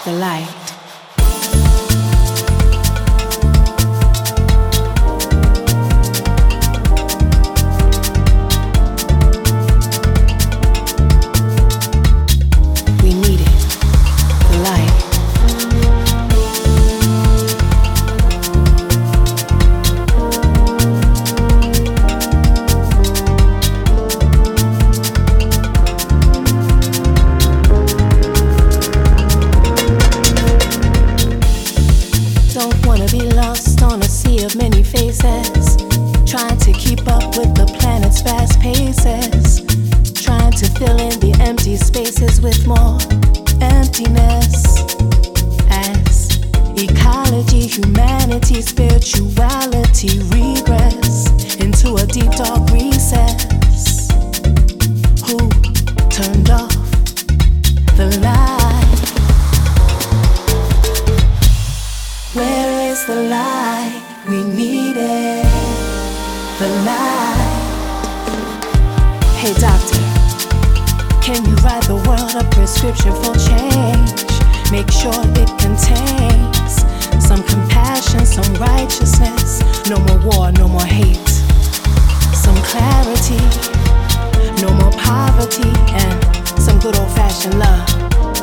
the light. We need it, the light. Be lost on a sea of many faces, trying to keep up with the planet's fast paces, trying to fill in the empty spaces with more emptiness. As ecology, humanity, spirituality regress into a deep dark recess. Who turned off the light? Where is the light? We need it, the light. Hey doctor, can you write the world a prescription for change? Make sure it contains some compassion, some righteousness. No more war, no more hate. Some clarity, no more poverty, and some good old-fashioned love.